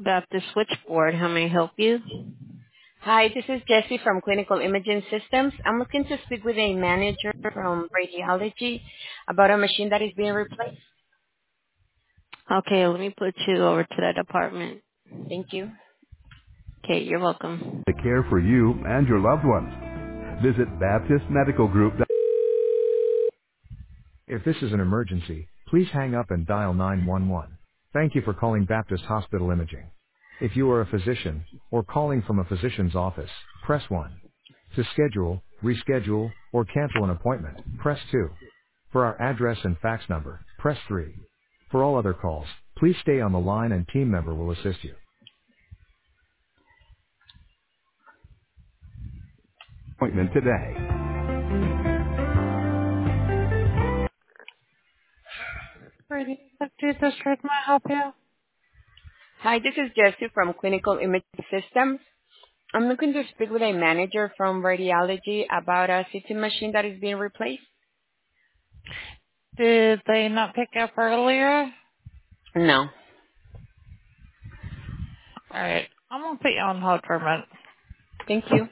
Baptist Switchboard. How may I help you? Hi, this is Jessie from Clinical Imaging Systems. I'm looking to speak with a manager from radiology about a machine that is being replaced. Okay, let me put you over to that department. Thank you. Okay, you're welcome. To care for you and your loved ones. Visit Baptist Medical Group. If this is an emergency, please hang up and dial 911. Thank you for calling Baptist Hospital Imaging. If you are a physician or calling from a physician's office, press 1. To schedule, reschedule, or cancel an appointment, press 2. For our address and fax number, press 3. For all other calls, please stay on the line and team member will assist you. Appointment today. Hi, this is Jessie from Clinical Imaging Systems. I'm looking to speak with a manager from radiology about a CT machine that is being replaced. Did they not pick up earlier? No. Alright, I'm gonna put you on hold for a minute. Thank you.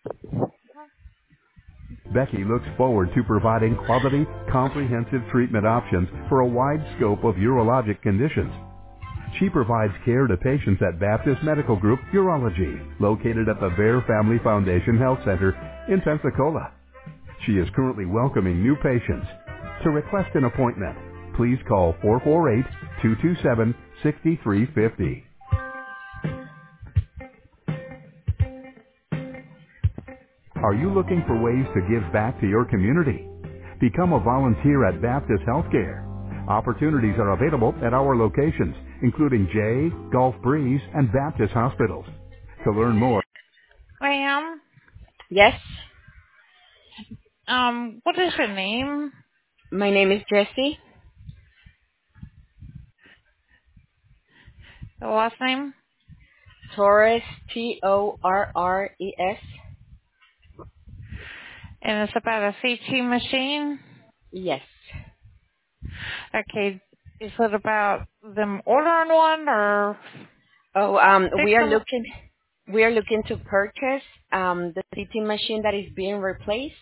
Becky looks forward to providing quality, comprehensive treatment options for a wide scope of urologic conditions. She provides care to patients at Baptist Medical Group Urology, located at the Bear Family Foundation Health Center in Pensacola. She is currently welcoming new patients. To request an appointment, please call 448-227-6350. Are you looking for ways to give back to your community? Become a volunteer at Baptist Healthcare. Opportunities are available at our locations, including Jay, Gulf Breeze, and Baptist Hospitals. To learn more, Ma'am, Yes, what is your name? my name is Jessie. The last name? Torres, Torres. And it's about a CT machine? Yes. Okay, is it about them ordering one or Oh, fix we are them? looking to purchase the CT machine that is being replaced.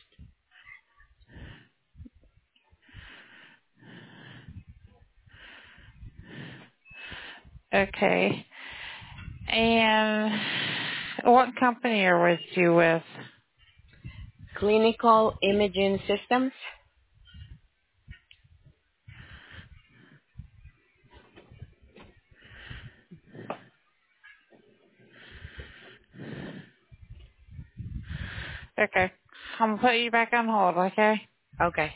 Okay. And what company are you with? Clinical Imaging Systems. Okay. I'm gonna put you back on hold, okay? Okay.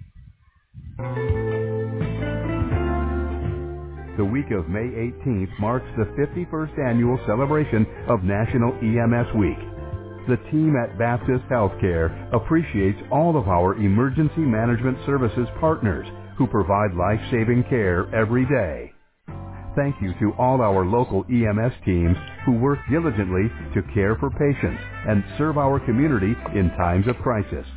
the week of May 18th marks the 51st annual celebration of National EMS Week. The team at Baptist Healthcare appreciates all of our emergency management services partners who provide life-saving care every day. Thank you to all our local EMS teams who work diligently to care for patients and serve our community in times of crisis.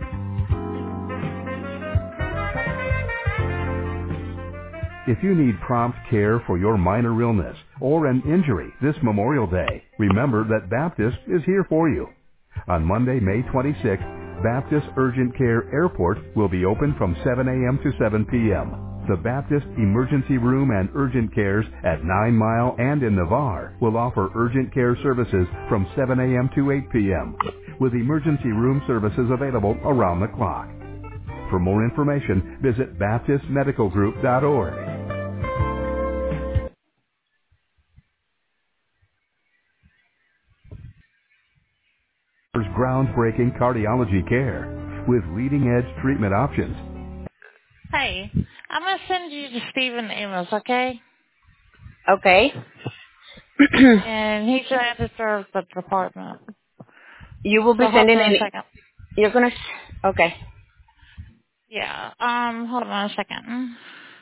If you need prompt care for your minor illness or an injury this Memorial Day, remember that Baptist is here for you. On Monday, May 26th, Baptist Urgent Care Airport will be open from 7 a.m. to 7 p.m. The Baptist Emergency Room and Urgent Cares at 9 Mile and in Navarre will offer urgent care services from 7 a.m. to 8 p.m. with emergency room services available around the clock. For more information, visit baptistmedicalgroup.org. Groundbreaking cardiology care with leading-edge treatment options. Hey, I'm gonna send you to Stephen Amos, okay? Okay. And he's the editor of the department. You will be So hold sending on a any. second. You're gonna. Okay. Yeah, hold on a second.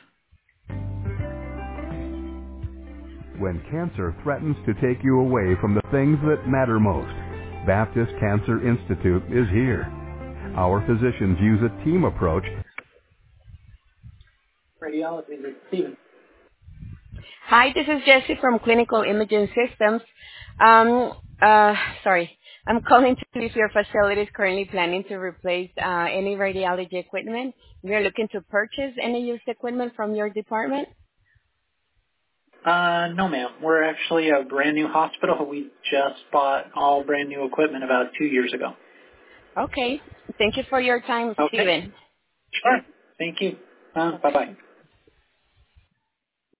When cancer threatens to take you away from the things that matter most, Baptist Cancer Institute is here. Our physicians use a team approach. Hi, this is Jessie from Clinical Imaging Systems. Um, sorry. I'm calling to see if your facility is currently planning to replace any radiology equipment. We are looking to purchase any used equipment from your department. No, ma'am. We're actually a brand new hospital. We just bought all brand new equipment about 2 years ago. Okay. Thank you for your time, Okay. Stephen. Sure. Thank you. Bye-bye.